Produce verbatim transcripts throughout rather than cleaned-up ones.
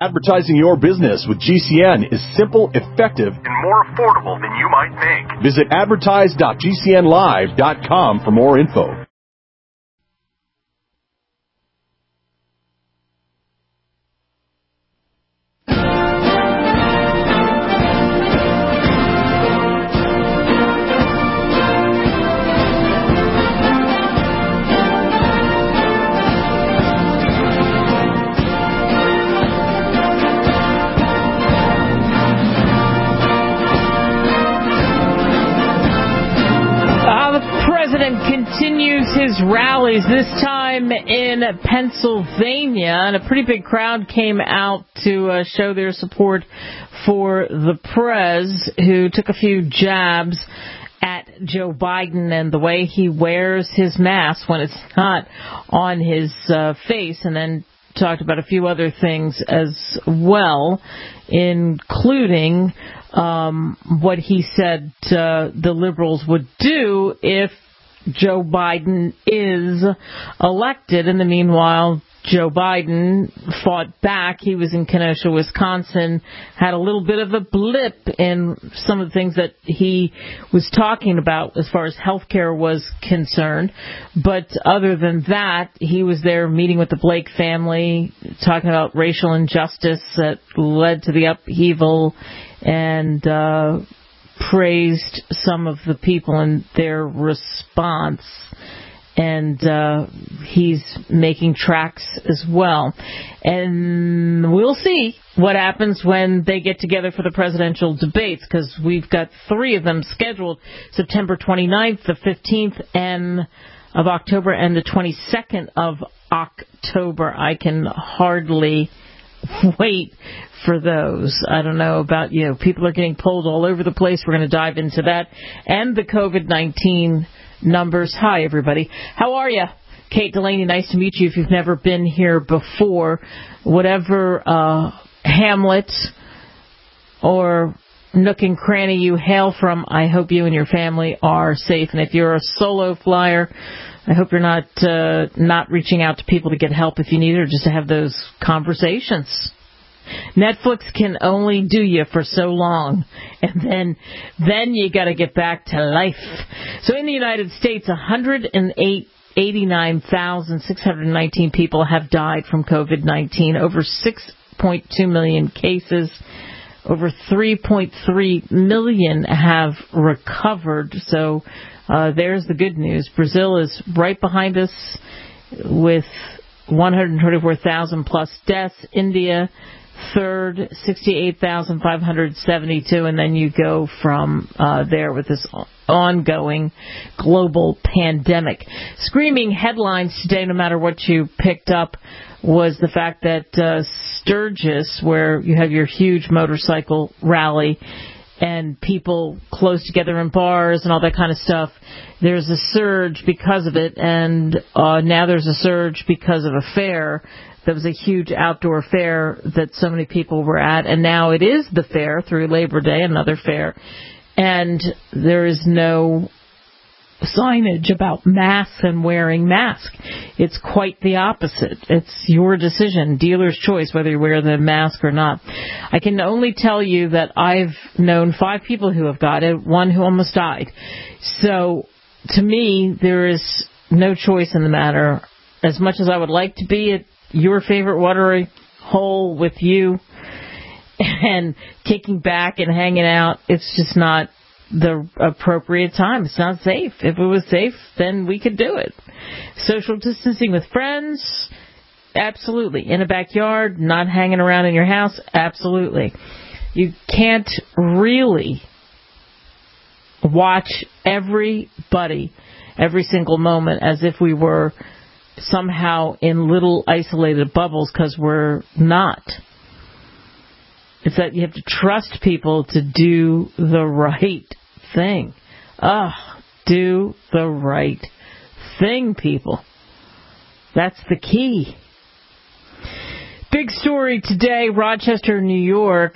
Advertising your business with G C N is simple, effective, and more affordable than you might think. Visit advertise dot g c n live dot com for more info. Continues his rallies, this time in Pennsylvania, and a pretty big crowd came out to uh, show their support for the Prez, who took a few jabs at Joe Biden and the way he wears his mask when it's not on his uh, face, and then talked about a few other things as well, including um, what he said uh, the liberals would do if Joe Biden is elected. In the meanwhile, Joe Biden fought back. He was in Kenosha, Wisconsin, had a little bit of a blip in some of the things that he was talking about as far as health care was concerned. But other than that, he was there meeting with the Blake family, talking about racial injustice that led to the upheaval, and uh praised some of the people and their response, and uh, he's making tracks as well. And we'll see what happens when they get together for the presidential debates, because we've got three of them scheduled, September twenty-ninth, the fifteenth, and of October, and the twenty-second of October. I can hardly wait for those. I don't know about you. People are getting pulled all over the place. We're going to dive into that and the COVID nineteen numbers. Hi, everybody. How are you? Kate Delaney, nice to meet you if you've never been here before. Whatever uh, hamlet or nook and cranny you hail from, I hope you and your family are safe. And if you're a solo flyer, I hope you're not uh, not reaching out to people to get help if you need it, or just to have those conversations. Netflix can only do you for so long, and then then you got to get back to life. So in the United States, one hundred eighty-nine thousand six hundred nineteen people have died from COVID nineteen, over six point two million cases. Over three point three million have recovered. So uh, there's the good news. Brazil is right behind us with one hundred twenty-four thousand plus deaths. India, third, sixty-eight thousand five hundred seventy-two. And then you go from uh, there with this ongoing global pandemic. Screaming headlines today, no matter what you picked up, was the fact that uh, Sturgis, where you have your huge motorcycle rally and people close together in bars and all that kind of stuff, there's a surge because of it, and uh, now there's a surge because of a fair. That was a huge outdoor fair that so many people were at, and now it is the fair through Labor Day, another fair, and there is no signage about masks and wearing masks. It's quite the opposite. It's your decision, dealer's choice, whether you wear the mask or not. I can only tell you that I've known five people who have got it, one who almost died. So, to me, there is no choice in the matter. As much as I would like to be at your favorite watery hole with you and kicking back and hanging out, it's just not the appropriate time. It's not safe. If it was safe, then we could do it. Social distancing with friends, absolutely. In a backyard, not hanging around in your house, absolutely. You can't really watch everybody every single moment as if we were somehow in little isolated bubbles, because we're not. It's that you have to trust people to do the right thing. Ah, do the right thing, people. That's the key. Big story today, Rochester, New York.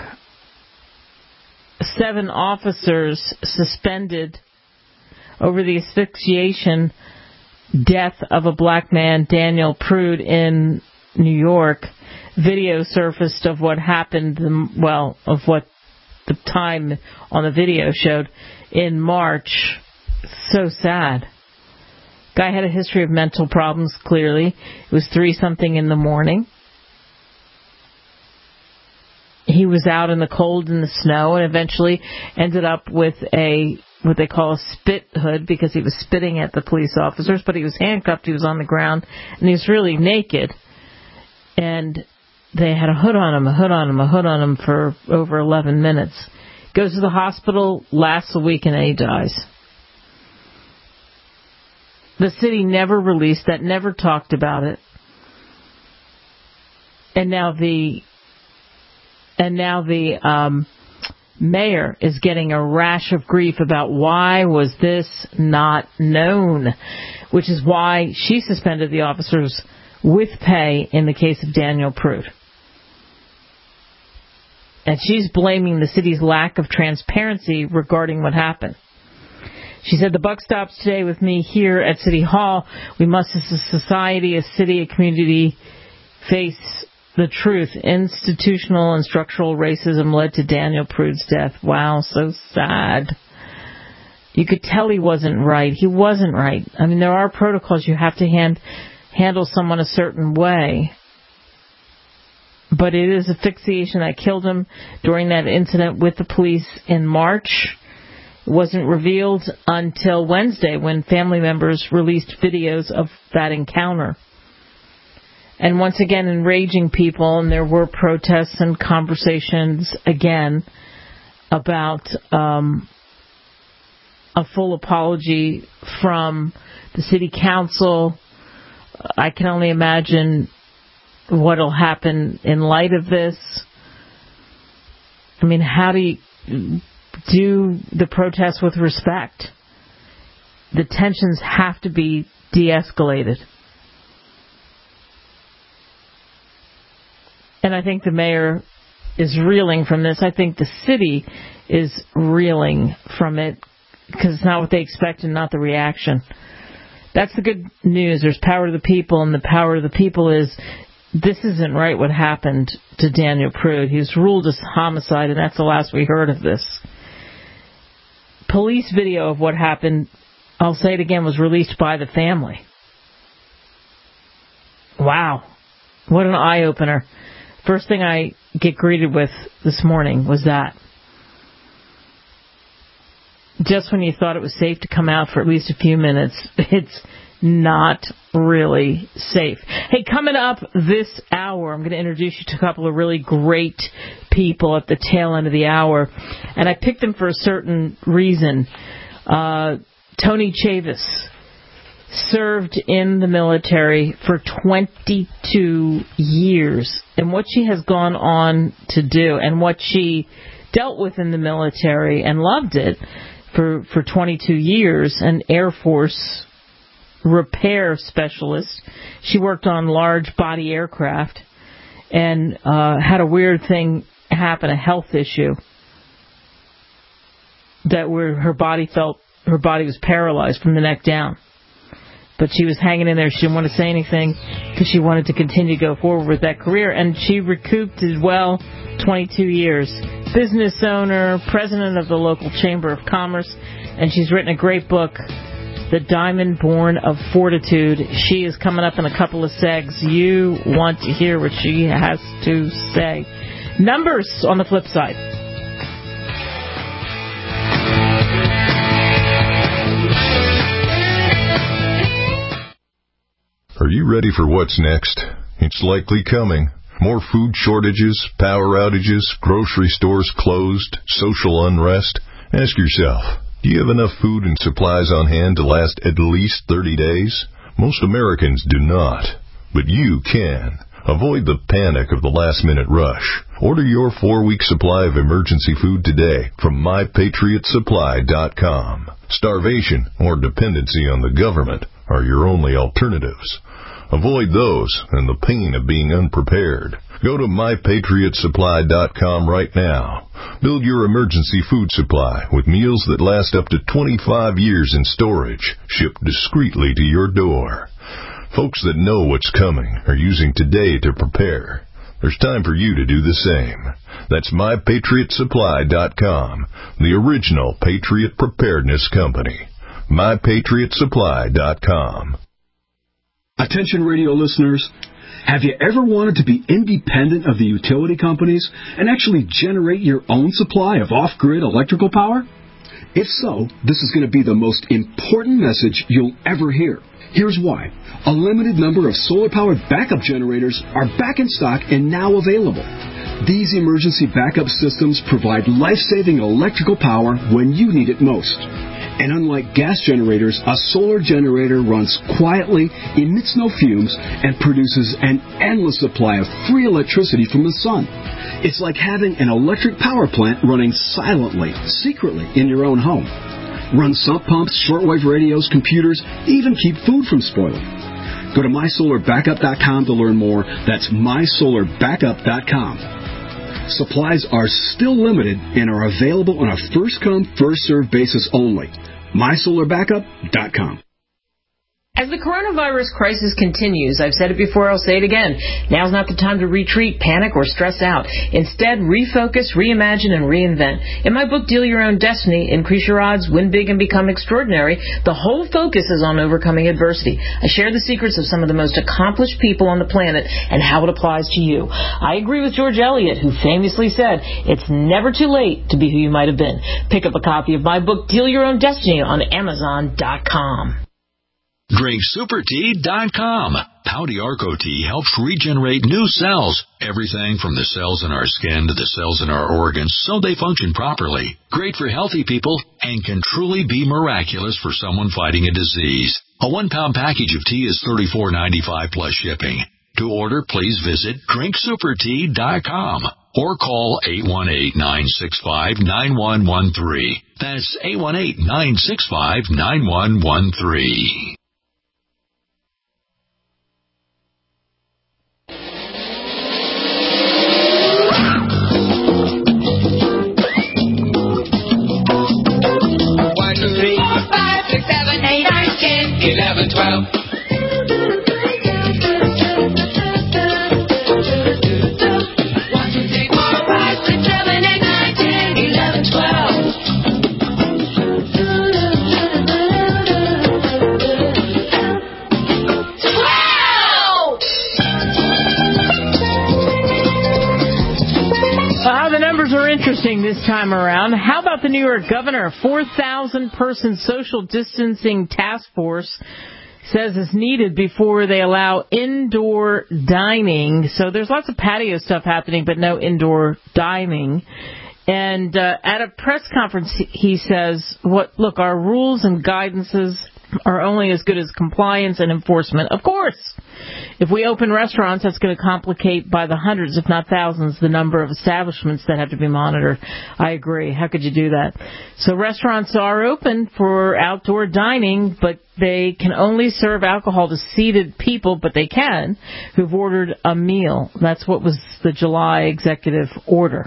Seven officers suspended over the asphyxiation death of a black man, Daniel Prude, in New York. video surfaced of what happened, well, of what the time on the video showed in March. So sad. Guy had a history of mental problems, clearly. It was three-something in the morning. He was out in the cold and the snow and eventually ended up with a what they call a spit hood because he was spitting at the police officers, but he was handcuffed, he was on the ground, and he was really naked. And they had a hood on him, a hood on him, a hood on him for over eleven minutes. Goes to the hospital, lasts a week, and then he dies. The city never released that, never talked about it. And now the and now the um, mayor is getting a rash of grief about why was this not known, which is why she suspended the officers with pay in the case of Daniel Prude. And she's blaming the city's lack of transparency regarding what happened. She said, the buck stops today with me here at City Hall. We must, as a society, a city, a community, face the truth. Institutional and structural racism led to Daniel Prude's death. Wow, so sad. You could tell he wasn't right. He wasn't right. I mean, there are protocols. You have to hand, handle someone a certain way. But it is asphyxiation that killed him during that incident with the police in March. It wasn't revealed until Wednesday when family members released videos of that encounter. And once again, enraging people, and there were protests and conversations again about um, a full apology from the city council. I can only imagine what will happen in light of this. I mean, how do you do the protests with respect? The tensions have to be de-escalated. And I think the mayor is reeling from this. I think the city is reeling from it because it's not what they expect and not the reaction. That's the good news. There's power to the people, and the power of the people is this isn't right what happened to Daniel Prude. He was ruled as homicide, and that's the last we heard of this. Police video of what happened, I'll say it again, was released by the family. Wow. What an eye-opener. First thing I get greeted with this morning was that. Just when you thought it was safe to come out for at least a few minutes, it's not really safe. Hey, coming up this hour, I'm going to introduce you to a couple of really great people at the tail end of the hour. And I picked them for a certain reason. Uh, Tony Chavis served in the military for twenty-two years. And what she has gone on to do and what she dealt with in the military and loved it for, for twenty-two years, an Air Force repair specialist. She worked on large body aircraft and uh, had a weird thing happen, a health issue, that where her body felt her body was paralyzed from the neck down. But she was hanging in there. She didn't want to say anything because she wanted to continue to go forward with that career. And she recouped as well twenty-two years. Business owner, president of the local Chamber of Commerce. And she's written a great book, The Diamond Born of Fortitude. She is coming up in a couple of segs. You want to hear what she has to say. Numbers on the flip side. Are you ready for what's next? It's likely coming. More food shortages, power outages, grocery stores closed, social unrest. Ask yourself, do you have enough food and supplies on hand to last at least thirty days? Most Americans do not, but you can. Avoid the panic of the last-minute rush. Order your four-week supply of emergency food today from my patriot supply dot com. Starvation or dependency on the government are your only alternatives. Avoid those and the pain of being unprepared. Go to my patriot supply dot com right now. Build your emergency food supply with meals that last up to twenty-five years in storage, shipped discreetly to your door. Folks that know what's coming are using today to prepare. there's time for you to do the same. That's my patriot supply dot com, the original Patriot Preparedness Company. my patriot supply dot com. Attention radio listeners, have you ever wanted to be independent of the utility companies and actually generate your own supply of off-grid electrical power? If so, this is going to be the most important message you'll ever hear. Here's why. A limited number of solar-powered backup generators are back in stock and now available. These emergency backup systems provide life-saving electrical power when you need it most. And unlike gas generators, a solar generator runs quietly, emits no fumes, and produces an endless supply of free electricity from the sun. It's like having an electric power plant running silently, secretly in your own home. Run sump pumps, shortwave radios, computers, even keep food from spoiling. Go to my solar backup dot com to learn more. That's my solar backup dot com. Supplies are still limited and are available on a first-come, first-served basis only. my solar backup dot com. As the coronavirus crisis continues, I've said it before, I'll say it again, now's not the time to retreat, panic, or stress out. Instead, refocus, reimagine, and reinvent. In my book, Deal Your Own Destiny, Increase Your Odds, Win Big, and Become Extraordinary, the whole focus is on overcoming adversity. I share the secrets of some of the most accomplished people on the planet and how it applies to you. I agree with George Eliot, who famously said, it's never too late to be who you might have been. Pick up a copy of my book, Deal Your Own Destiny, on amazon dot com. Drink Super Tea dot com. Pouty Arco Tea helps regenerate new cells. Everything from the cells in our skin to the cells in our organs so they function properly. Great for healthy people and can truly be miraculous for someone fighting a disease. A one-pound package of tea is thirty-four ninety-five plus shipping. To order, please visit drink super tea dot com or call eight one eight, nine six five, nine one one three. That's eight one eight, nine six five, nine one one three. eleven, twelve. One, two, three, four, five, six, seven, eight, nine, ten, eleven, twelve. Twelve! Well, the numbers are interesting this time around. How about the New York governor? four thousand person social distancing task force says is needed before they allow indoor dining. So there's lots of patio stuff happening, but no indoor dining. And uh, at a press conference, he says, "What? Look, our rules and guidances are only as good as compliance and enforcement. Of course, if we open restaurants, that's going to complicate by the hundreds, if not thousands, the number of establishments that have to be monitored." I agree. How could you do that? So restaurants are open for outdoor dining, but they can only serve alcohol to seated people, but they can, who've ordered a meal. That's what was the July executive order.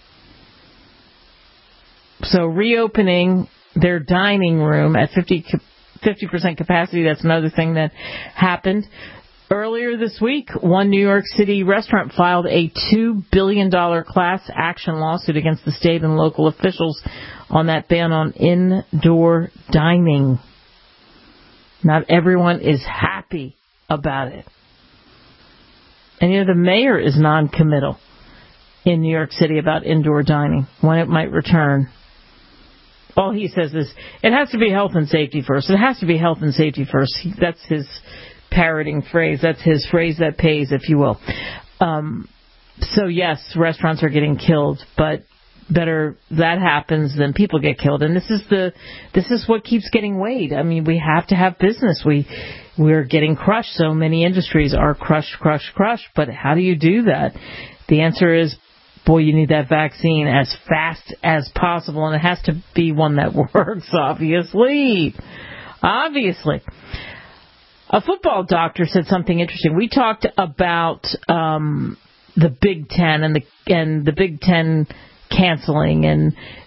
So reopening their dining room at fifty percent capacity, that's another thing that happened. Earlier this week, one New York City restaurant filed a two billion dollars class action lawsuit against the state and local officials on that ban on indoor dining. Not everyone is happy about it. And you know, the mayor is non-committal in New York City about indoor dining, when it might return. All he says is, it has to be health and safety first. It has to be health and safety first. That's his parroting phrase. That's his phrase that pays, if you will. Um, so, yes, restaurants are getting killed, but better that happens than people get killed. And this is the this is what keeps getting weighed. I mean, we have to have business. We, we're getting crushed. So many industries are crushed, crushed, crushed. But how do you do that? The answer is, boy, you need that vaccine as fast as possible, and it has to be one that works, obviously. Obviously. A football doctor said something interesting. We talked about um, the Big Ten and the and the Big Ten canceling and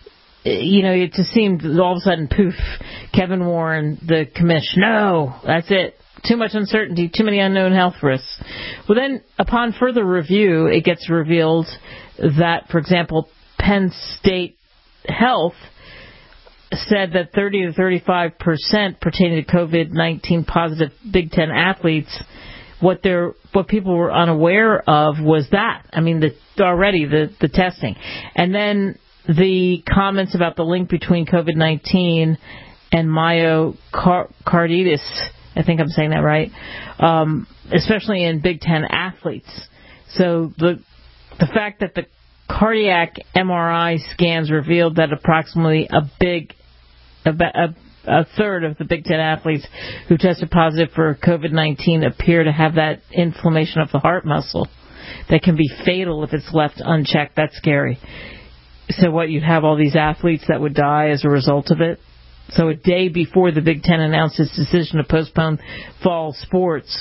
you know, it just seemed all of a sudden, poof, Kevin Warren, the commission, no, that's it. Too much uncertainty, too many unknown health risks. Well, then, upon further review, it gets revealed that, for example, Penn State Health said that thirty to thirty-five percent pertaining to COVID nineteen positive Big Ten athletes, what they're, what people were unaware of was that. I mean, the, already the, the testing. And then the comments about the link between COVID nineteen and myocarditis, I think I'm saying that right, um, especially in Big Ten athletes. So the the fact that the cardiac M R I scans revealed that approximately a big, a, a, a third of the Big Ten athletes who tested positive for COVID nineteen appear to have that inflammation of the heart muscle that can be fatal if it's left unchecked. That's scary. So what, you'd have all these athletes that would die as a result of it? So a day before the Big Ten announced its decision to postpone fall sports,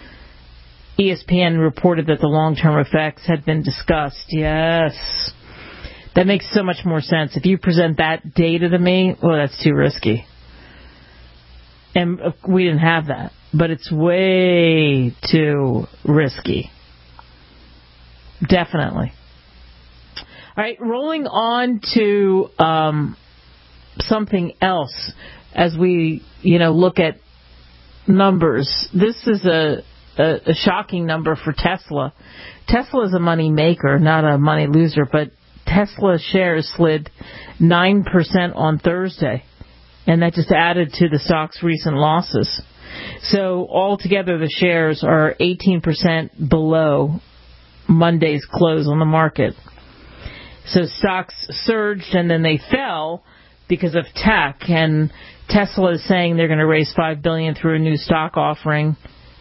E S P N reported that the long-term effects had been discussed. Yes. That makes so much more sense. If you present that data to me, well, that's too risky. And we didn't have that. But it's way too risky. Definitely. All right, rolling on to um, something else as we, you know, look at numbers. This is a, a, a shocking number for Tesla. Tesla is a money maker, not a money loser, but Tesla shares slid nine percent on Thursday, and that just added to the stock's recent losses. So altogether, the shares are eighteen percent below Monday's close on the market. So stocks surged and then they fell because of tech, and Tesla is saying they're going to raise five billion dollars through a new stock offering.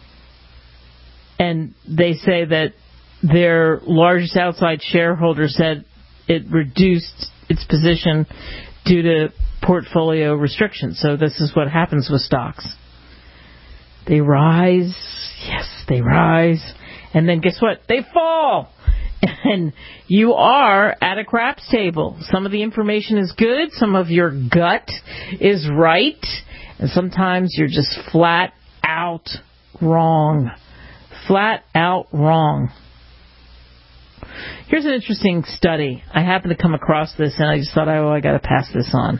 And they say that their largest outside shareholder said it reduced its position due to portfolio restrictions. So this is what happens with stocks. They rise, yes, they rise, and then guess what? They fall. And you are at a craps table. Some of the information is good, some of your gut is right, and sometimes you're just flat out wrong. Flat out wrong. Here's an interesting study. I happened to come across this, and I just thought, oh, I got to pass this on.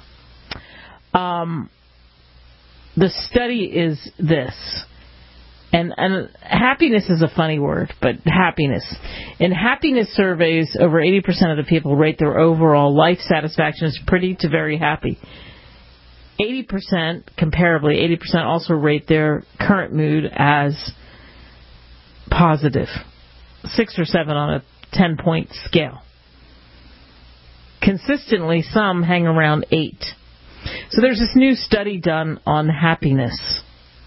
Um, the study is this. And, and happiness is a funny word, but happiness. In happiness surveys, over eighty percent of the people rate their overall life satisfaction as pretty to very happy. eighty percent, comparably, eighty percent also rate their current mood as positive. Six or seven on a ten-point scale. Consistently, some hang around eight. So there's this new study done on happiness.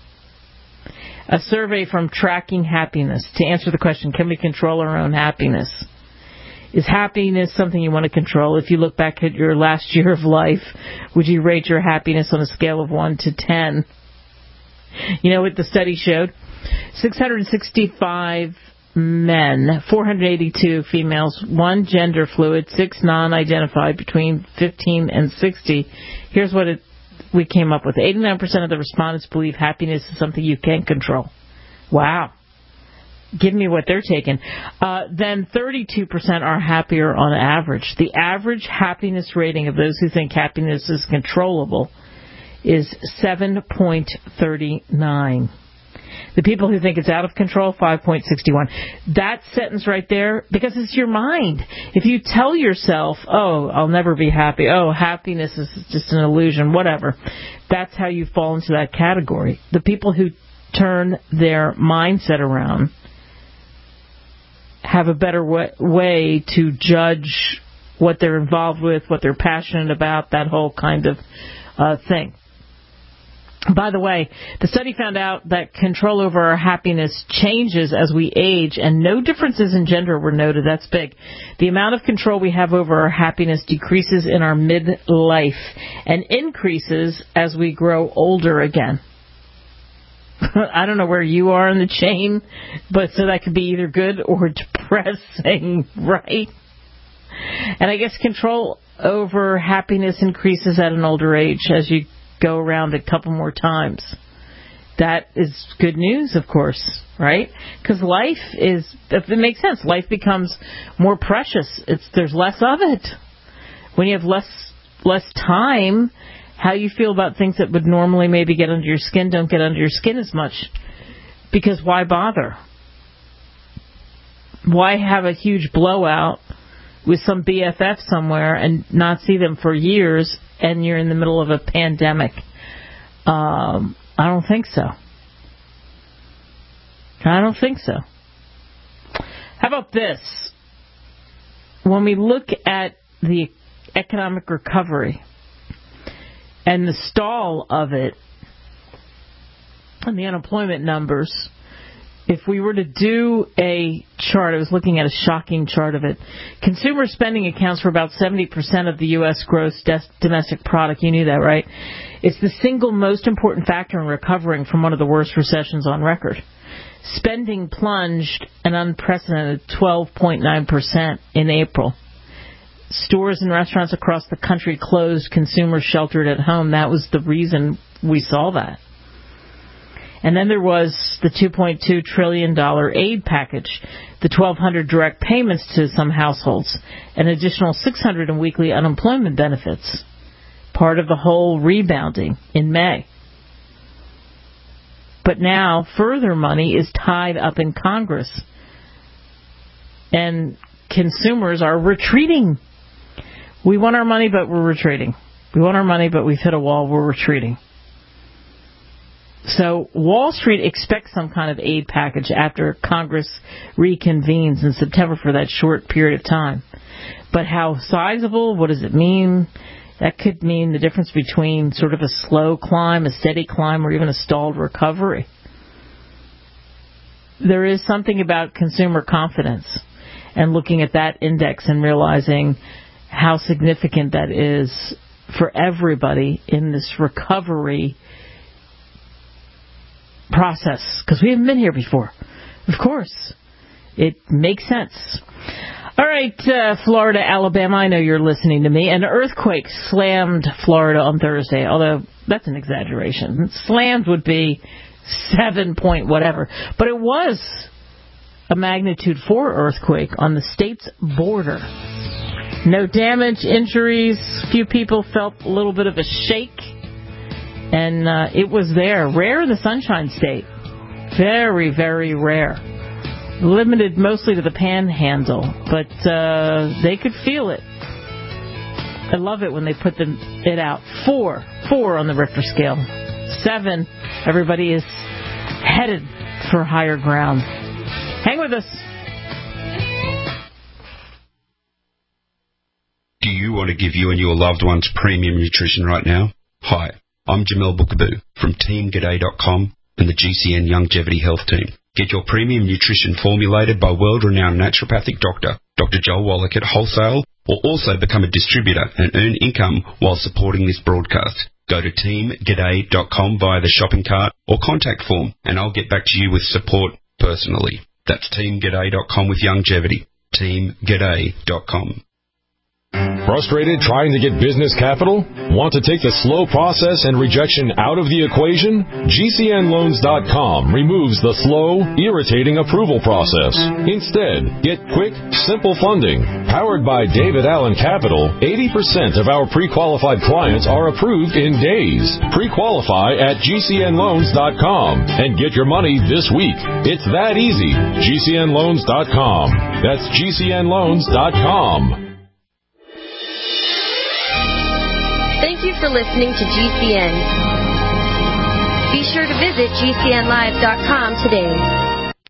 A survey from Tracking Happiness to answer the question, can we control our own happiness? Is happiness something you want to control? If you look back at your last year of life, would you rate your happiness on a scale of one to ten? You know what the study showed? six hundred sixty-five men, four hundred eighty-two females, one gender fluid, six non-identified between fifteen and sixty. Here's what it we came up with. eighty-nine percent of the respondents believe happiness is something you can't control. Wow. Give me what they're taking. Uh, then thirty-two percent are happier on average. The average happiness rating of those who think happiness is controllable is seven point three nine. The people who think it's out of control, five point six one. That sentence right there, because it's your mind. If you tell yourself, oh, I'll never be happy, oh, happiness is just an illusion, whatever, that's how you fall into that category. The people who turn their mindset around have a better way, way to judge what they're involved with, what they're passionate about, that whole kind of uh, thing. By the way, the study found out that control over our happiness changes as we age, and no differences in gender were noted. That's big. The amount of control we have over our happiness decreases in our midlife and increases as we grow older again. I don't know where you are in the chain, but so that could be either good or depressing, right? And I guess control over happiness increases at an older age as you go around a couple more times. That is good news, of course, right? Because life is, if it makes sense, life becomes more precious. It's there's less of it. When you have less less time, how you feel about things that would normally maybe get under your skin don't get under your skin as much. Because why bother? Why have a huge blowout with some B F F somewhere and not see them for years and you're in the middle of a pandemic? Um, I don't think so. I don't think so. How about this? When we look at the economic recovery and the stall of it and the unemployment numbers, if we were to do a chart, I was looking at a shocking chart of it. Consumer spending accounts for about seventy percent of the U S gross domestic product. You knew that, right? It's the single most important factor in recovering from one of the worst recessions on record. Spending plunged an unprecedented twelve point nine percent in April. Stores and restaurants across the country closed, consumers sheltered at home. That was the reason we saw that. And then there was the two point two trillion dollars aid package, the twelve hundred direct payments to some households, an additional six hundred in weekly unemployment benefits, part of the whole rebounding in May. But now further money is tied up in Congress, and consumers are retreating. We want our money, but we're retreating. We want our money, but we've hit a wall, we're retreating. So Wall Street expects some kind of aid package after Congress reconvenes in September for that short period of time. But how sizable, what does it mean? That could mean the difference between sort of a slow climb, a steady climb, or even a stalled recovery. There is something about consumer confidence and looking at that index and realizing how significant that is for everybody in this recovery process, because we haven't been here before. Of course, it makes sense. All right, uh, Florida, Alabama, I know you're listening to me. An earthquake slammed Florida on Thursday, although that's an exaggeration. Slammed would be seven point whatever. But it was a magnitude four earthquake on the state's border. No damage, injuries. Few people felt a little bit of a shake. And uh, it was there. Rare in the Sunshine State. Very, very rare. Limited mostly to the panhandle. But uh, they could feel it. I love it when they put them, it out. Four. Four on the Richter scale. Seven. Everybody is headed for higher ground. Hang with us. Do you want to give you and your loved ones premium nutrition right now? Hi, I'm Jamel Bookaboo from Team G'day dot com and the G C N Longevity Health Team. Get your premium nutrition formulated by world-renowned naturopathic doctor, Doctor Joel Wallach at wholesale, or also become a distributor and earn income while supporting this broadcast. Go to Team G'day dot com via the shopping cart or contact form, and I'll get back to you with support personally. That's Team G'day dot com with longevity. Team G'day dot com. Frustrated trying to get business capital? Want to take the slow process and rejection out of the equation? G C N loans dot com removes the slow, irritating approval process. Instead, get quick, simple funding. Powered by David Allen Capital, eighty percent of our pre-qualified clients are approved in days. Pre-qualify at G C N loans dot com and get your money this week. It's that easy. G C N loans dot com. That's G C N loans dot com. Thank you for listening to G C N. Be sure to visit G C N live dot com today.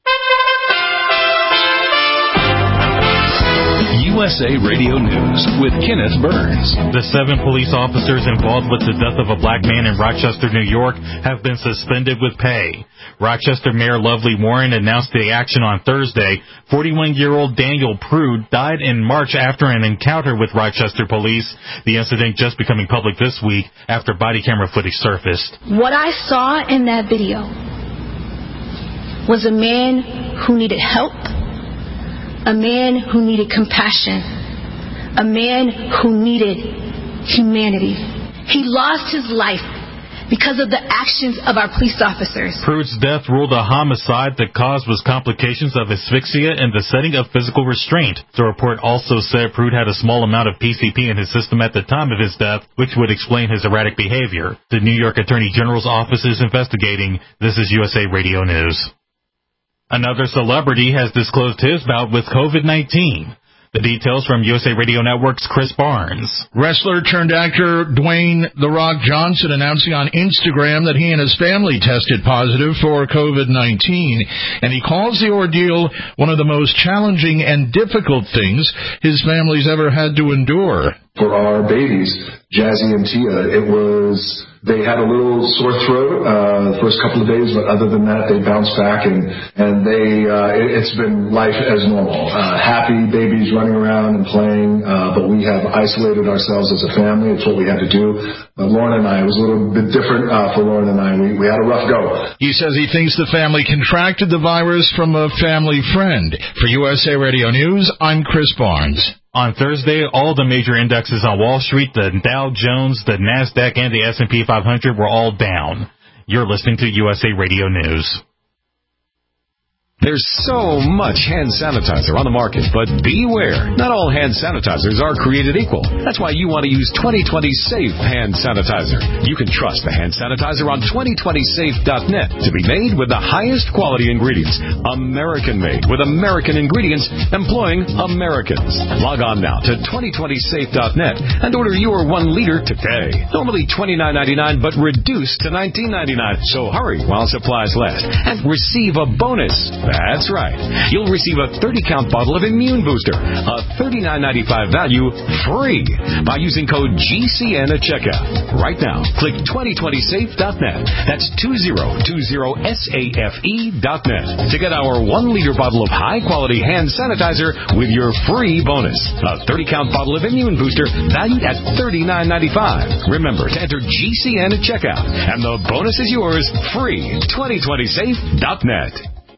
U S A Radio News with Kenneth Burns. The seven police officers involved with the death of a black man in Rochester, New York, have been suspended with pay. Rochester Mayor Lovely Warren announced the action on Thursday. forty-one-year-old Daniel Prude died in March after an encounter with Rochester police, the incident just becoming public this week after body camera footage surfaced. What I saw in that video was a man who needed help, a man who needed compassion, a man who needed humanity. He lost his life because of the actions of our police officers. Pruitt's death ruled a homicide. The cause was complications of asphyxia and the setting of physical restraint. The report also said Pruitt had a small amount of P C P in his system at the time of his death, which would explain his erratic behavior. The New York Attorney General's office is investigating. This is U S A Radio News. Another celebrity has disclosed his bout with COVID nineteen. The details from U S A Radio Network's Chris Barnes. Wrestler turned actor Dwayne The Rock Johnson announcing on Instagram that he and his family tested positive for COVID nineteen, and he calls the ordeal one of the most challenging and difficult things his family's ever had to endure. For our babies, Jazzy and Tia, it was, they had a little sore throat uh, the first couple of days, but other than that, they bounced back, and, and they uh, it, it's been life as normal. Uh, happy babies running around and playing, uh, but we have isolated ourselves as a family. It's what we had to do. But Lauren and I, it was a little bit different uh, for Lauren and I. We, we had a rough go. He says he thinks the family contracted the virus from a family friend. For U S A Radio News, I'm Chris Barnes. On Thursday, all the major indexes on Wall Street, the Dow Jones, the NASDAQ, and the S and P five hundred were all down. You're listening to U S A Radio News. There's so much hand sanitizer on the market, but beware. Not all hand sanitizers are created equal. That's why you want to use twenty twenty Safe Hand Sanitizer. You can trust the hand sanitizer on twenty twenty safe dot net to be made with the highest quality ingredients. American-made with American ingredients employing Americans. Log on now to twenty twenty safe dot net and order your one liter today. Normally twenty-nine ninety-nine, but reduced to nineteen ninety-nine. So hurry while supplies last and receive a bonus. That's right. You'll receive a thirty count bottle of Immune Booster, a thirty-nine ninety-five value, free by using code G C N at checkout. Right now, click twenty twenty safe dot net. That's twenty twenty safe dot net to get our one liter bottle of high-quality hand sanitizer with your free bonus. A thirty count bottle of Immune Booster valued at thirty-nine ninety-five. Remember to enter G C N at checkout, and the bonus is yours free. twenty twenty safe dot net.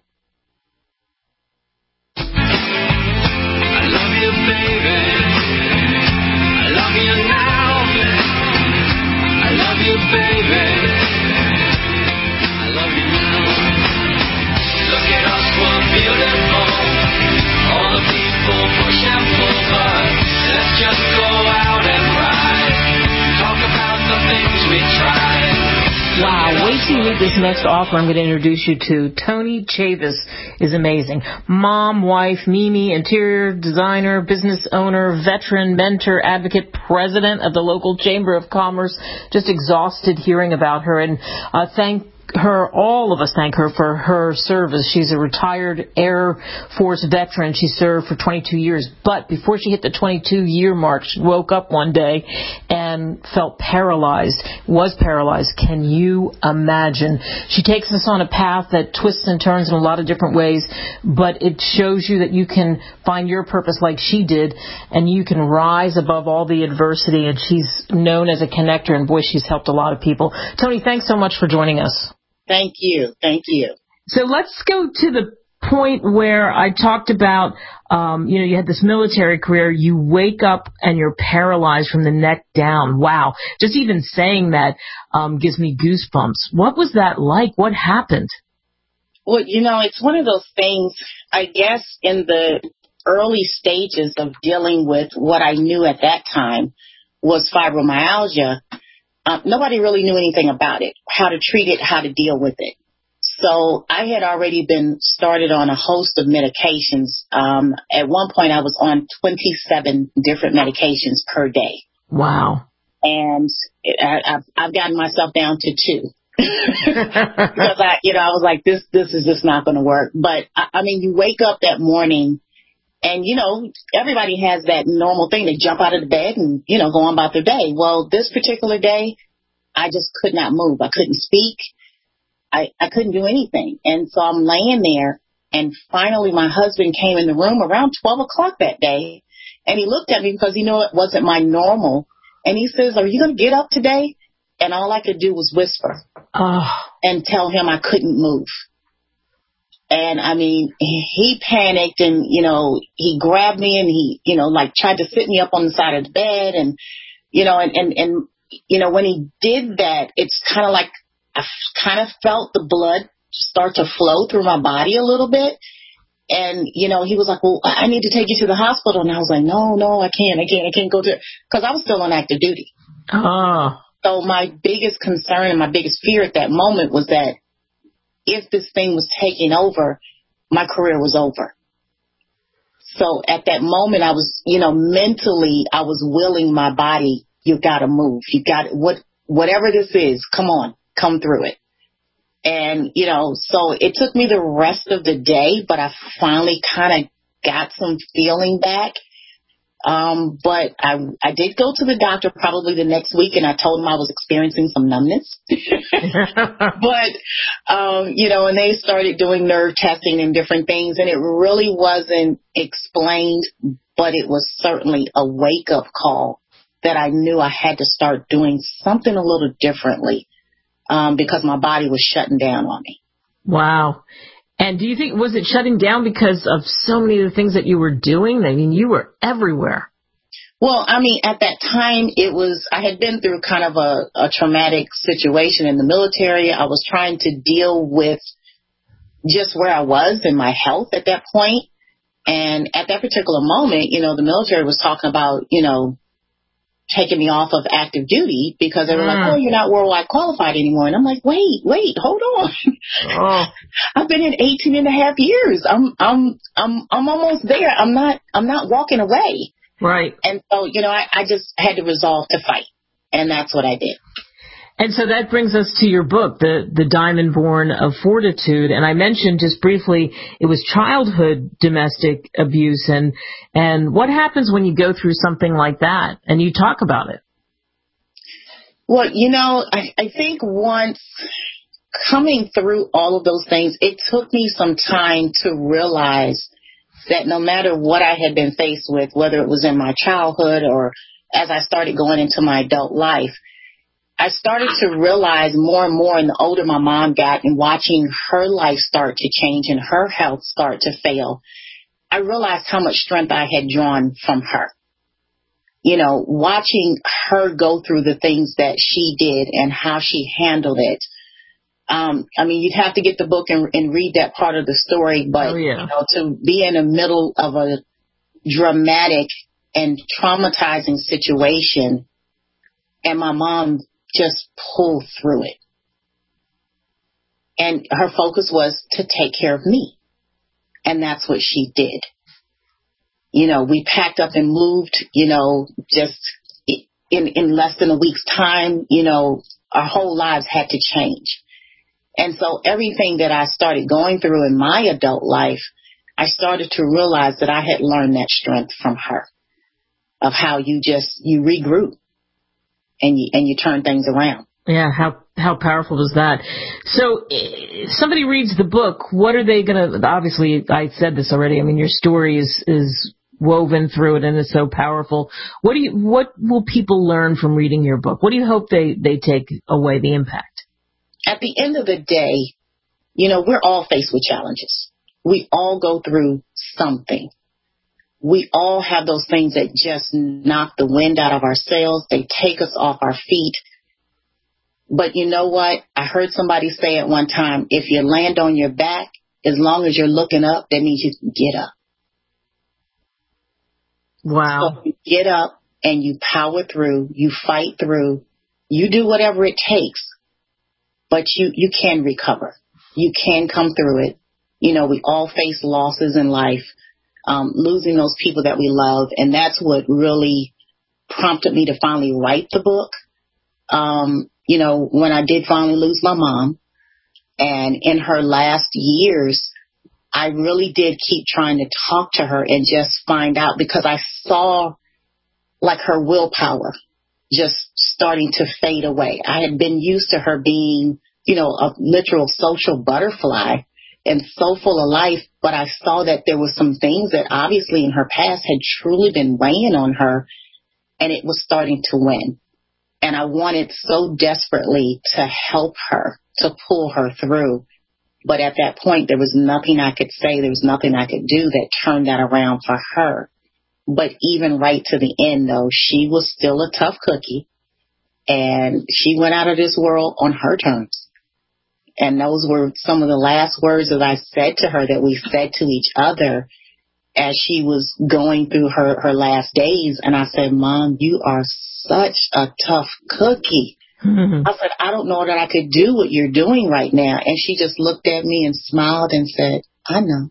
Wow, wait till you meet this next author I'm going to introduce you to. Tony Chavis is amazing. Mom, wife, Mimi, interior designer, business owner, veteran, mentor, advocate, president of the local Chamber of Commerce. Just exhausted hearing about her. And uh, thank her, all of us thank her for her service. She's a retired Air Force veteran. She served for twenty-two years. But before she hit the twenty-two year mark, she woke up one day and felt paralyzed, was paralyzed. Can you imagine? She takes us on a path that twists and turns in a lot of different ways, but it shows you that you can find your purpose like she did, and you can rise above all the adversity, and she's known as a connector, and boy, she's helped a lot of people. Tony, thanks so much for joining us. Thank you. Thank you. So let's go to the point where I talked about, um, you know, you had this military career. You wake up and you're paralyzed from the neck down. Wow. Just even saying that um, gives me goosebumps. What was that like? What happened? Well, you know, it's one of those things, I guess, in the early stages of dealing with what I knew at that time was fibromyalgia. Um, nobody really knew anything about it, how to treat it, how to deal with it. So I had already been started on a host of medications. Um, at one point, I was on twenty-seven different medications per day. Wow. And I, I've, I've gotten myself down to two. Because I, you know, I was like, this, this is just not going to work. But I, I mean, you wake up that morning and, you know, everybody has that normal thing. They jump out of the bed and, you know, go on about their day. Well, this particular day, I just could not move. I couldn't speak. I, I couldn't do anything. And so I'm laying there, and finally my husband came in the room around twelve o'clock that day, and he looked at me because he knew it wasn't my normal. And he says, are you going to get up today? And all I could do was whisper oh. and tell him I couldn't move. And I mean, he panicked and, you know, he grabbed me and he, you know, like tried to sit me up on the side of the bed. And, you know, and, and, and you know, when he did that, it's kind of like I kind of felt the blood start to flow through my body a little bit. And, you know, he was like, well, I need to take you to the hospital. And I was like, no, no, I can't. I can't. I can't go to, because I was still on active duty. Oh. So my biggest concern and my biggest fear at that moment was that if this thing was taking over, my career was over. So at that moment, I was, you know, mentally, I was willing my body, you got to move. You got what, whatever this is, come on, come through it. And, you know, so it took me the rest of the day, but I finally kind of got some feeling back. Um, but I I did go to the doctor probably the next week, and I told him I was experiencing some numbness. But, um, you know, and they started doing nerve testing and different things, and it really wasn't explained, but it was certainly a wake-up call that I knew I had to start doing something a little differently um, because my body was shutting down on me. Wow. And do you think, was it shutting down because of so many of the things that you were doing? I mean, you were everywhere. Well, I mean, at that time, it was, I had been through kind of a, a traumatic situation in the military. I was trying to deal with just where I was in my health at that point. And at that particular moment, you know, the military was talking about, you know, taking me off of active duty because they were mm. like, oh, you're not worldwide qualified anymore. And I'm like, wait, wait, hold on. Oh. I've been in eighteen and a half years. I'm, I'm, I'm, I'm almost there. I'm not, I'm not walking away. Right. And so, you know, I, I just had to resolve to fight. And that's what I did. And so that brings us to your book, The the Diamond Born of Fortitude. And I mentioned just briefly, it was childhood domestic abuse. And, and what happens when you go through something like that? And you talk about it. Well, you know, I, I think once coming through all of those things, it took me some time to realize that no matter what I had been faced with, whether it was in my childhood or as I started going into my adult life, I started to realize more and more, and the older my mom got and watching her life start to change and her health start to fail, I realized how much strength I had drawn from her. You know, watching her go through the things that she did and how she handled it. Um, I mean, you'd have to get the book and, and read that part of the story, but, oh, yeah. you know, to be in the middle of a dramatic and traumatizing situation and my mom just pull through it. And her focus was to take care of me. And that's what she did. You know, we packed up and moved, you know, just in, in less than a week's time, you know, our whole lives had to change. And so everything that I started going through in my adult life, I started to realize that I had learned that strength from her of how you just, you regroup. And you, and you turn things around. Yeah, how how powerful is that? So if somebody reads the book, what are they going to, obviously I said this already, I mean your story is, is woven through it and it's so powerful. What do you, what will people learn from reading your book? What do you hope they, they take away the impact? At the end of the day, you know, we're all faced with challenges. We all go through something. We all have those things that just knock the wind out of our sails. They take us off our feet. But you know what? I heard somebody say at one time, if you land on your back, as long as you're looking up, that means you can get up. Wow. So you get up and you power through, you fight through, you do whatever it takes, but you, you can recover. You can come through it. You know, we all face losses in life. Um, losing those people that we love. And that's what really prompted me to finally write the book. Um, you know, when I did finally lose my mom and in her last years, I really did keep trying to talk to her and just find out because I saw like her willpower just starting to fade away. I had been used to her being, you know, a literal social butterfly and so full of life, but I saw that there were some things that obviously in her past had truly been weighing on her, and it was starting to win. And I wanted so desperately to help her, to pull her through. But at that point, there was nothing I could say. There was nothing I could do that turned that around for her. But even right to the end, though, she was still a tough cookie. And she went out of this world on her terms. And those were some of the last words that I said to her, that we said to each other as she was going through her, her last days. And I said, Mom, you are such a tough cookie. Mm-hmm. I said, I don't know that I could do what you're doing right now. And she just looked at me and smiled and said, I know.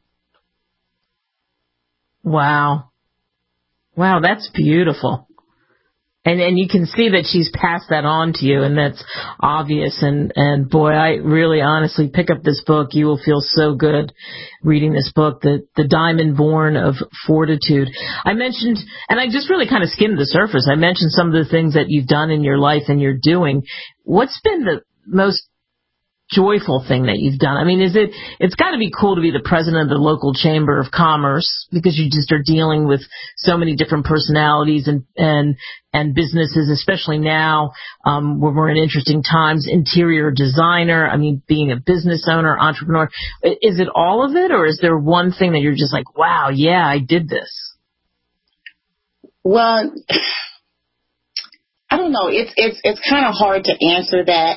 Wow. Wow, that's beautiful. And and you can see that she's passed that on to you, and that's obvious. And, and boy, I really honestly pick up this book. You will feel so good reading this book, The, the Diamond Born of Fortitude. I mentioned, and I just really kind of skimmed the surface, I mentioned some of the things that you've done in your life and you're doing. What's been the most joyful thing that you've done? I mean, is it, it's got to be cool to be the president of the local chamber of commerce, because you just are dealing with so many different personalities and, and, and businesses, especially now, um, when we're in interesting times, interior designer, I mean, being a business owner, entrepreneur. Is it all of it, or is there one thing that you're just like, wow, yeah, I did this? Well, I don't know. It's, it's, it's kind of hard to answer that.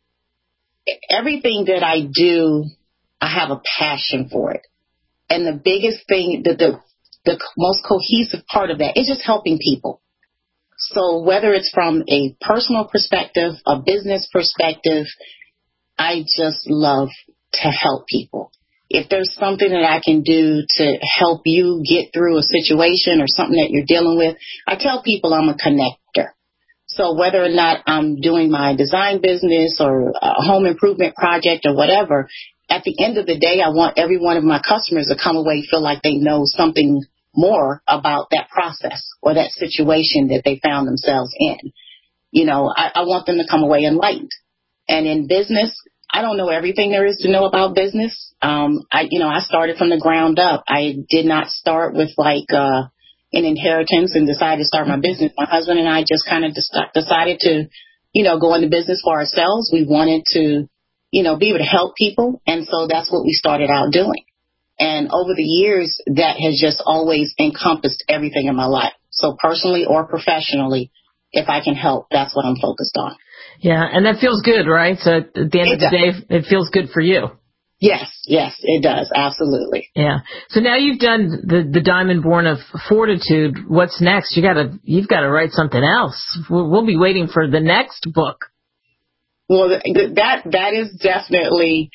Everything that I do, I have a passion for it. And the biggest thing, the, the the most cohesive part of that is just helping people. So whether it's from a personal perspective, a business perspective, I just love to help people. If there's something that I can do to help you get through a situation or something that you're dealing with, I tell people I'm a connector. So whether or not I'm doing my design business or a home improvement project or whatever, at the end of the day, I want every one of my customers to come away feel like they know something more about that process or that situation that they found themselves in. You know, I, I want them to come away enlightened. And in business, I don't know everything there is to know about business. Um, I, you know, I started from the ground up. I did not start with like, uh, an inheritance and decided to start my business. My husband and I just kind of decided to, you know, go into business for ourselves. We wanted to, you know, be able to help people. And so that's what we started out doing. And over the years, that has just always encompassed everything in my life. So personally or professionally, if I can help, that's what I'm focused on. Yeah, and that feels good, right? So at the end it of the does. day, it feels good for you. Yes, yes, it does. Absolutely. Yeah. So now you've done the, the Diamond Born of Fortitude. What's next? You gotta, you've got to write something else. We'll, we'll be waiting for the next book. Well, that, that is definitely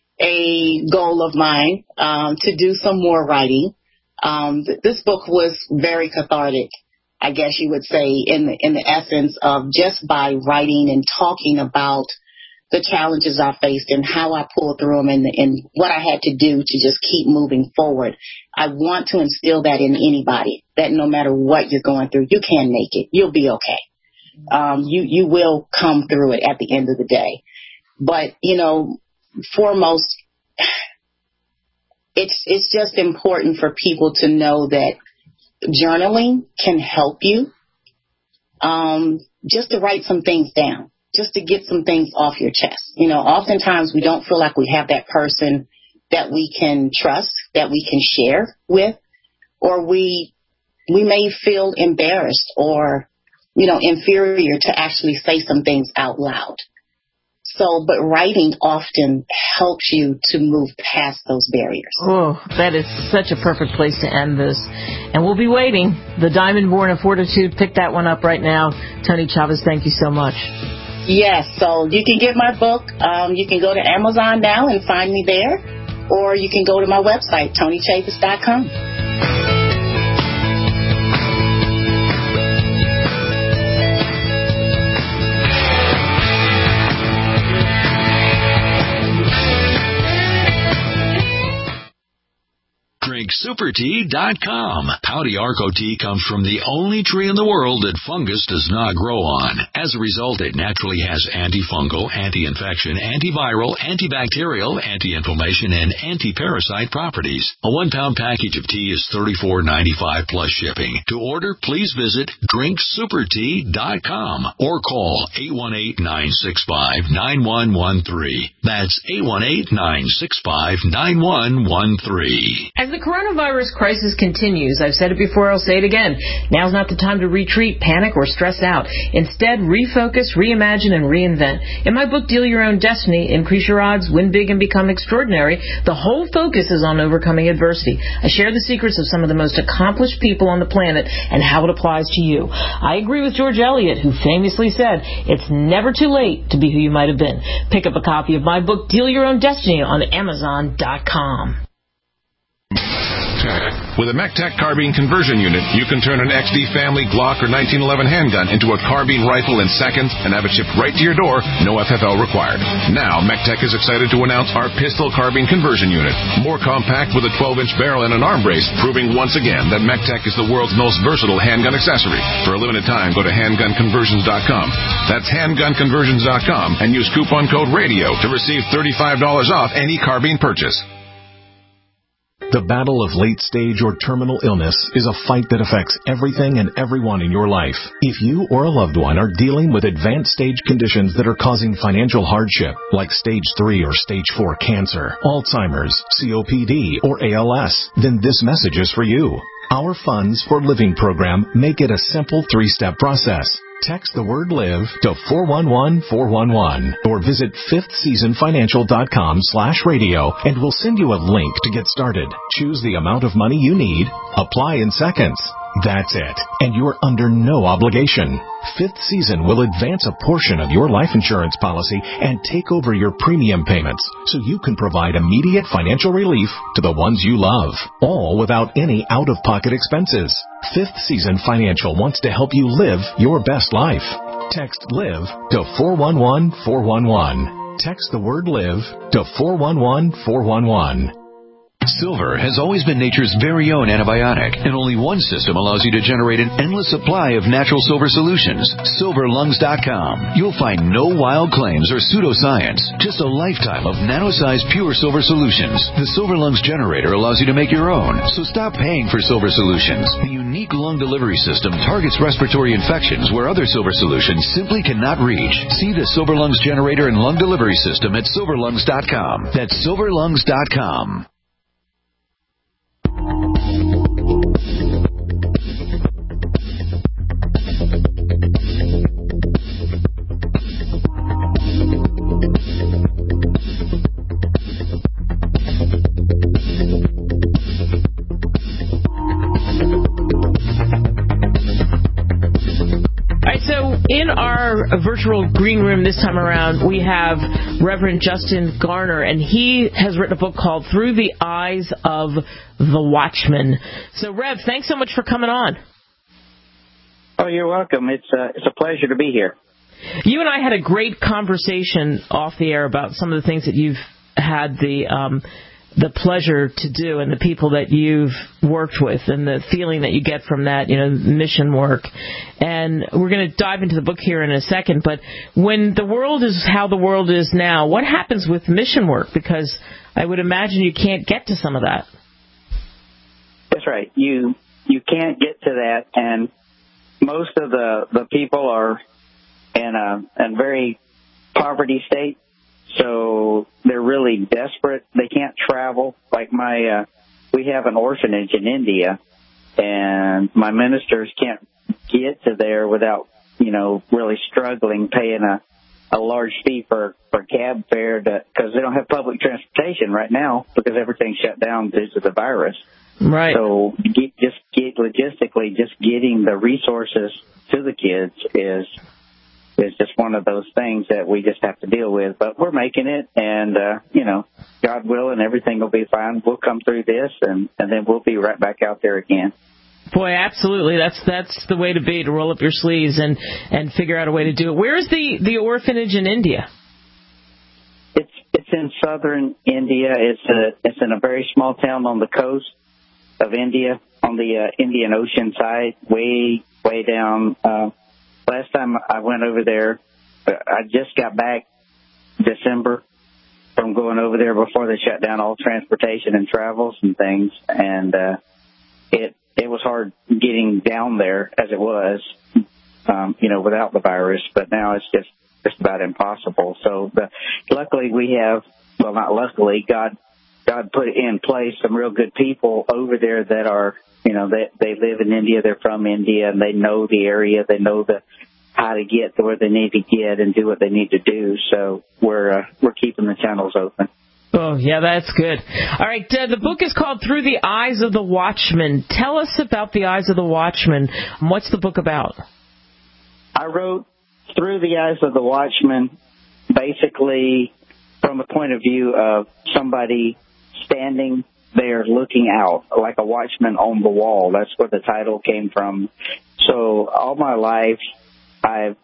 a goal of mine, um, to do some more writing. Um, th- this book was very cathartic, I guess you would say, in the, in the essence of just by writing and talking about the challenges I faced and how I pulled through them and, and what I had to do to just keep moving forward. I want to instill that in anybody, that no matter what you're going through, you can make it. You'll be okay. Um, you, you will come through it at the end of the day. But, you know, foremost, it's, it's just important for people to know that journaling can help you, um, just to write some things down. Just to get some things off your chest. You know, oftentimes we don't feel like we have that person that we can trust, that we can share with, or we we may feel embarrassed or, you know, inferior to actually say some things out loud. So, but writing often helps you to move past those barriers. Oh, that is such a perfect place to end this. And we'll be waiting. The Diamond Born of Fortitude. Pick that one up right now. Tony Chavez, thank you so much. Yes, so you can get my book. Um, you can go to Amazon now and find me there, or you can go to my website, tony chavis dot com. Drink super tea dot com. Pouty Arco tea comes from the only tree in the world that fungus does not grow on. As a result, it naturally has antifungal, anti-infection, antiviral, antibacterial, anti-inflammation, and anti-parasite properties. A one-pound package of tea is thirty-four ninety-five plus shipping. To order, please visit drink super tea dot com or call eight one eight, nine six five, nine one one three. That's eight one eight, nine six five, nine one one three. As the coronavirus crisis continues, I've said it before, I'll say it again, now's not the time to retreat, panic, or stress out. Instead, refocus, reimagine, and reinvent. In my book, Deal Your Own Destiny, Increase Your Odds, Win Big, and Become Extraordinary, the whole focus is on overcoming adversity. I share the secrets of some of the most accomplished people on the planet and how it applies to you. I agree with George Eliot, who famously said, it's never too late to be who you might have been. Pick up a copy of my book, Deal Your Own Destiny, on amazon dot com. With a MECTEC carbine conversion unit, you can turn an X D Family Glock or nineteen eleven handgun into a carbine rifle in seconds and have it shipped right to your door, no F F L required. Now, MECTEC is excited to announce our pistol carbine conversion unit. More compact with a twelve inch barrel and an arm brace, proving once again that MECTEC is the world's most versatile handgun accessory. For a limited time, go to handgun conversions dot com. That's handgun conversions dot com and use coupon code RADIO to receive thirty-five dollars off any carbine purchase. The battle of late-stage or terminal illness is a fight that affects everything and everyone in your life. If you or a loved one are dealing with advanced stage conditions that are causing financial hardship, like stage three or stage four cancer, Alzheimer's, C O P D, or A L S, then this message is for you. Our Funds for Living program make it a simple three-step process. Text the word LIVE to four one one four one one or visit fifth season financial dot com slash radio and we'll send you a link to get started. Choose the amount of money you need. Apply in seconds. That's it. And you're under no obligation. Fifth Season will advance a portion of your life insurance policy and take over your premium payments so you can provide immediate financial relief to the ones you love, all without any out-of-pocket expenses. Fifth Season Financial wants to help you live your best life. Text LIVE to four one one four one one. Text the word LIVE to four one one four one one. Silver has always been nature's very own antibiotic, and only one system allows you to generate an endless supply of natural silver solutions. silver lungs dot com. You'll find no wild claims or pseudoscience, just a lifetime of nano-sized pure silver solutions. The Silver Lungs generator allows you to make your own, so stop paying for silver solutions. The unique lung delivery system targets respiratory infections where other silver solutions simply cannot reach. See the Silver Lungs generator and lung delivery system at silver lungs dot com. That's silver lungs dot com. In our virtual green room this time around, we have Reverend Justin Garner, and he has written a book called Through the Eyes of the Watchman. So, Rev, thanks so much for coming on. Oh, you're welcome. It's uh, it's a pleasure to be here. You and I had a great conversation off the air about some of the things that you've had the um, the pleasure to do and the people that you've worked with and the feeling that you get from that, you know, mission work. And we're going to dive into the book here in a second. But when the world is how the world is now, what happens with mission work? Because I would imagine you can't get to some of that. That's right. You you can't get to that, and most of the, the people are in a, a very poverty state. So they're really desperate. They can't travel. Like my, uh, we have an orphanage in India, and my ministers can't get to there without, you know, really struggling, paying a, a large fee for, for cab fare to, because they don't have public transportation right now because everything's shut down due to the virus. Right. So get, just get logistically, just getting the resources to the kids is is just one of those things that we just have to deal with. But we're making it, and, uh, you know, God willing, everything will be fine. We'll come through this, and, and then we'll be right back out there again. Boy, absolutely. That's that's the way to be, to roll up your sleeves and, and figure out a way to do it. Where is the, the orphanage in India? It's it's in southern India. It's a, it's in a very small town on the coast, of India on the uh, Indian Ocean side, way, way down. Uh, last time I went over there, I just got back December from going over there before they shut down all transportation and travels and things. And uh, it it was hard getting down there as it was, um, you know, without the virus. But now it's just, just about impossible. So the, luckily we have, well, not luckily, God God put in place some real good people over there that are, you know, they they live in India, they're from India, and they know the area, they know the how to get to where they need to get and do what they need to do. So we're uh, we're keeping the channels open. Oh, yeah, that's good. All right, uh, the book is called Through the Eyes of the Watchman. Tell us about the Eyes of the Watchman. What's the book about? I wrote Through the Eyes of the Watchman basically from the point of view of somebody standing there looking out, like a watchman on the wall. That's where the title came from. So all my life I've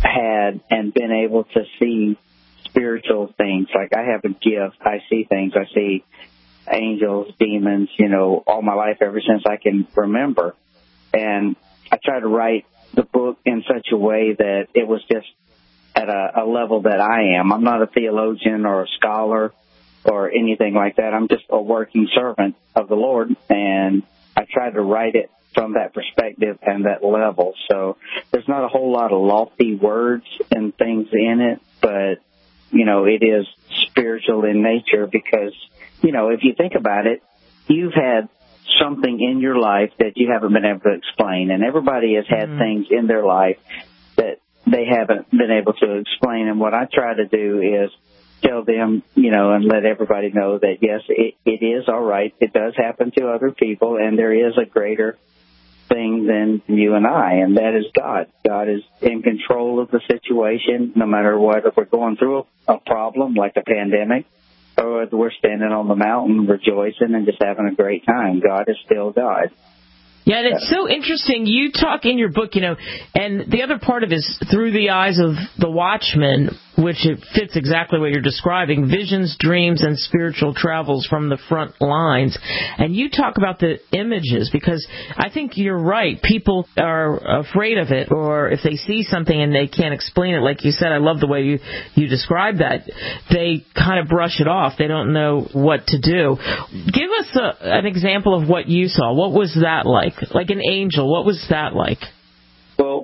had and been able to see spiritual things. Like I have a gift. I see things. I see angels, demons, you know, all my life ever since I can remember. And I try to write the book in such a way that it was just at a, a level that I am. I'm not a theologian or a scholar or anything like that. I'm just a working servant of the Lord, and I try to write it from that perspective and that level. So there's not a whole lot of lofty words and things in it, but, you know, it is spiritual in nature because, you know, if you think about it, you've had something in your life that you haven't been able to explain, and everybody has had mm-hmm. things in their life that they haven't been able to explain. And what I try to do is tell them, you know, and let everybody know that, yes, it, it is all right. It does happen to other people, and there is a greater thing than you and I, and that is God. God is in control of the situation, no matter what. If we're going through a, a problem like a pandemic, or if we're standing on the mountain rejoicing and just having a great time, God is still God. Yeah, and it's so interesting. You talk in your book, you know, and the other part of it is Through the Eyes of the Watchman, which it fits exactly what you're describing, visions, dreams, and spiritual travels from the front lines. And you talk about the images, because I think you're right. People are afraid of it, or if they see something and they can't explain it, like you said, I love the way you, you describe that, they kind of brush it off. They don't know what to do. Give us a, an example of what you saw. What was that like? Like an angel, what was that like? Well,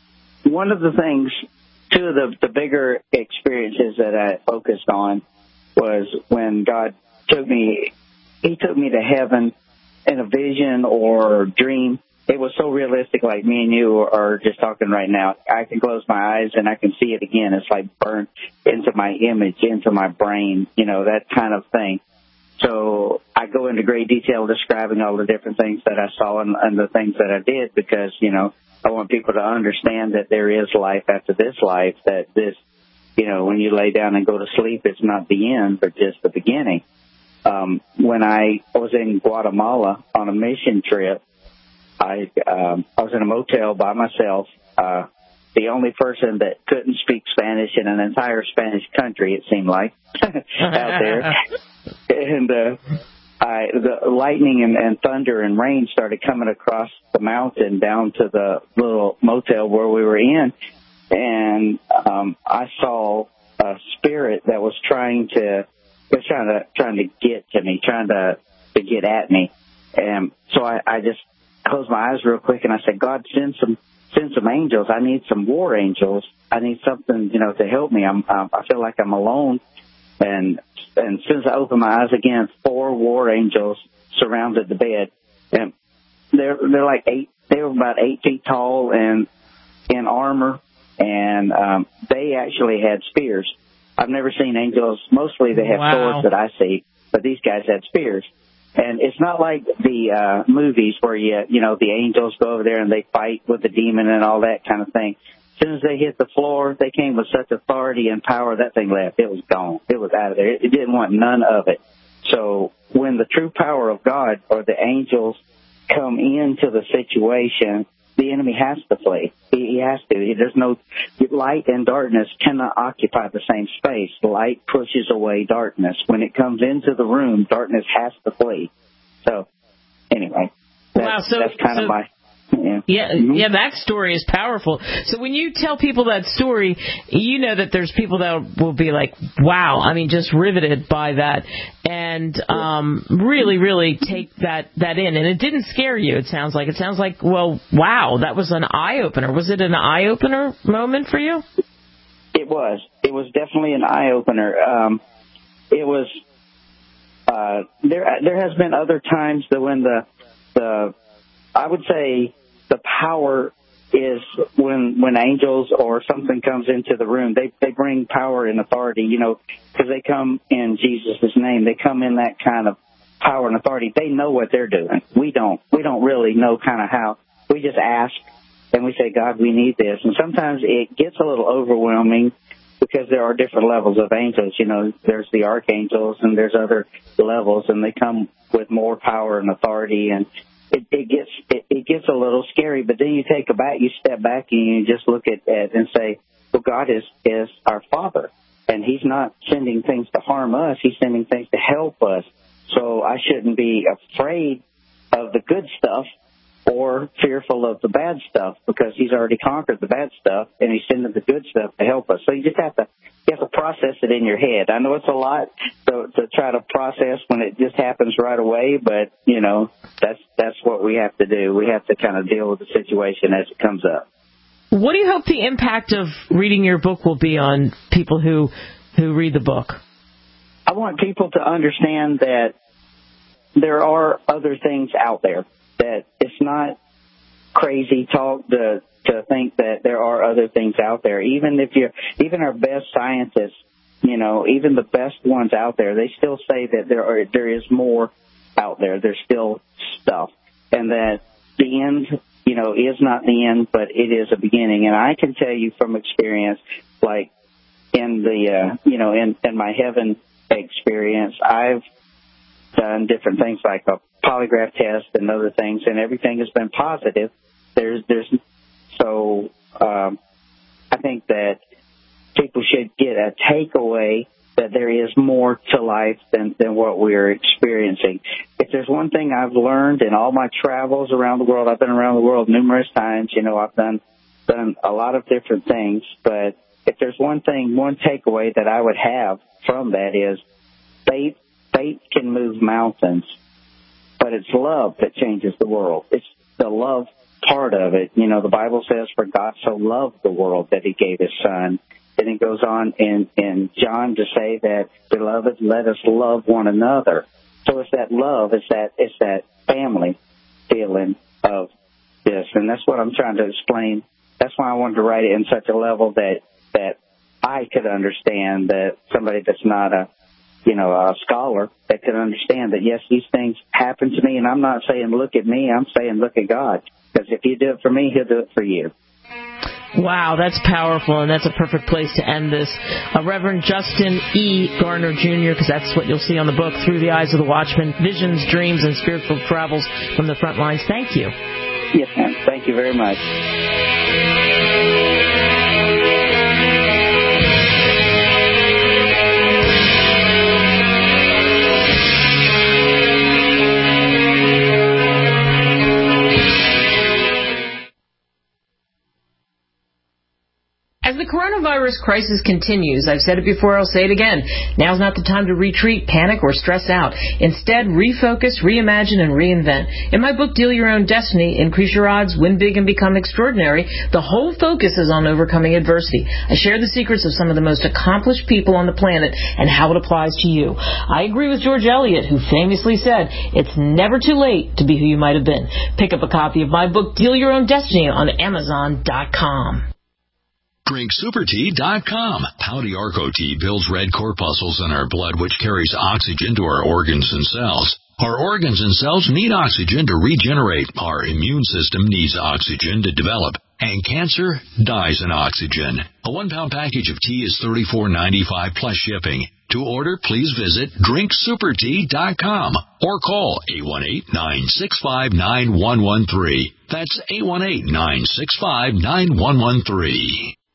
one of the things, two of the, the bigger experiences that I focused on was when God took me, he took me to heaven in a vision or dream. It was so realistic, like me and you are just talking right now. I can close my eyes and I can see it again. It's like burned into my image, into my brain, you know, that kind of thing. So I go into great detail describing all the different things that I saw and, and the things that I did because, you know, I want people to understand that there is life after this life, that this, you know, when you lay down and go to sleep, it's not the end, but just the beginning. Um, when I was in Guatemala on a mission trip, I, um, I was in a motel by myself, uh, the only person that couldn't speak Spanish in an entire Spanish country, it seemed like, out there. And uh, I, the lightning and, and thunder and rain started coming across the mountain down to the little motel where we were in. And um, I saw a spirit that was trying to, was trying to, trying to get to me, trying to, to get at me. And so I, I just closed my eyes real quick and I said, God, send some, send some angels. I need some war angels. I need something, you know, to help me. I'm, um, I feel like I'm alone. And and as soon as I opened my eyes again, four war angels surrounded the bed, and they're they're like eight. They were about eight feet tall and in armor, and um, they actually had spears. I've never seen angels. Mostly they have wow. swords that I see, but these guys had spears. And it's not like the uh, movies where you you know the angels go over there and they fight with the demon and all that kind of thing. As soon as they hit the floor, they came with such authority and power, that thing left. It was gone. It was out of there. It didn't want none of it. So when the true power of God or the angels come into the situation, the enemy has to flee. He has to. There's no light and darkness cannot occupy the same space. Light pushes away darkness. When it comes into the room, darkness has to flee. So anyway, that's, wow, so, that's kind so, of my... Yeah, yeah, mm-hmm. yeah, that story is powerful. So when you tell people that story, you know that there's people that will be like, wow, I mean, just riveted by that, and um, really, really take that, that in. And it didn't scare you, it sounds like. It sounds like, well, wow, that was an eye-opener. Was it an eye-opener moment for you? It was. It was definitely an eye-opener. Um, it was... Uh, there, there has been other times that when the, the, I would say the power is when, when angels or something comes into the room, they, they bring power and authority, you know, because they come in Jesus' name. They come in that kind of power and authority. They know what they're doing. We don't. We don't really know kind of how. We just ask and we say, God, we need this. And sometimes it gets a little overwhelming, because there are different levels of angels. You know, there's the archangels and there's other levels, and they come with more power and authority, and it, it gets it, it gets a little scary. But then you take a back, you step back, and you just look at it and say, well, God is is our Father, and He's not sending things to harm us. He's sending things to help us. So I shouldn't be afraid of the good stuff or fearful of the bad stuff, because He's already conquered the bad stuff, and He's sending the good stuff to help us. So you just have to you have to process it in your head. I know it's a lot to, to try to process when it just happens right away, but, you know, that's that's what we have to do. We have to kind of deal with the situation as it comes up. What do you hope the impact of reading your book will be on people who who read the book? I want people to understand that there are other things out there, that it's not crazy talk to to think that there are other things out there. Even if you're, even our best scientists, you know, even the best ones out there, they still say that there are there is more out there. There's still stuff, and that the end, you know, is not the end, but it is a beginning. And I can tell you from experience, like in the, uh, you know, in, in my heaven experience, I've done different things like a polygraph test and other things, and everything has been positive. There's, there's, so, um, I think that people should get a takeaway that there is more to life than, than what we're experiencing. If there's one thing I've learned in all my travels around the world, I've been around the world numerous times, you know, I've done, done a lot of different things, but if there's one thing, one takeaway that I would have from that is faith, faith can move mountains, but it's love that changes the world. It's the love part of it. You know, the Bible says, for God so loved the world that He gave His Son. And it goes on in, in John to say that, beloved, let us love one another. So it's that love, it's that, it's that family feeling of this. And that's what I'm trying to explain. That's why I wanted to write it in such a level that, that I could understand, that somebody that's not a, you know, a scholar, that could understand that, yes, these things happen to me. And I'm not saying, look at me. I'm saying, look at God. Because if you do it for me, He'll do it for you. Wow, that's powerful, and that's a perfect place to end this. Uh, Reverend Justin E. Garner, Junior, because that's what you'll see on the book, Through the Eyes of the Watchman, Visions, Dreams, and Spiritual Travels from the Front Lines. Thank you. Yes, ma'am. Thank you very much. As the coronavirus crisis continues, I've said it before, I'll say it again, now's not the time to retreat, panic, or stress out. Instead, refocus, reimagine, and reinvent. In my book, Deal Your Own Destiny, Increase Your Odds, Win Big, and Become Extraordinary, the whole focus is on overcoming adversity. I share the secrets of some of the most accomplished people on the planet and how it applies to you. I agree with George Eliot, who famously said, it's never too late to be who you might have been. Pick up a copy of my book, Deal Your Own Destiny, on Amazon dot com. Drink Super Tea dot com. Pouty Arco tea builds red corpuscles in our blood, which carries oxygen to our organs and cells. Our organs and cells need oxygen to regenerate. Our immune system needs oxygen to develop. And cancer dies in oxygen. A one-pound package of tea is thirty-four ninety-five plus shipping. To order, please visit Drink Super Tea dot com or call eight one eight, nine six five, nine one one three. That's eight one eight, nine six five, nine one one three.